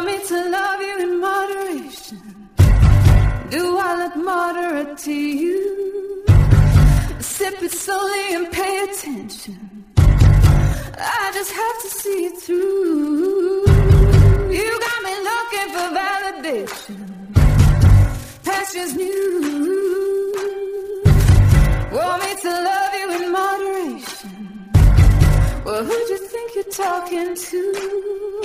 me to love you in moderation. Do I look moderate to you? Sip it slowly and pay attention. I just have to see it through. You got me looking for validation. Pastures new. Want me to love you in moderation. Well, who'd you think you're talking to?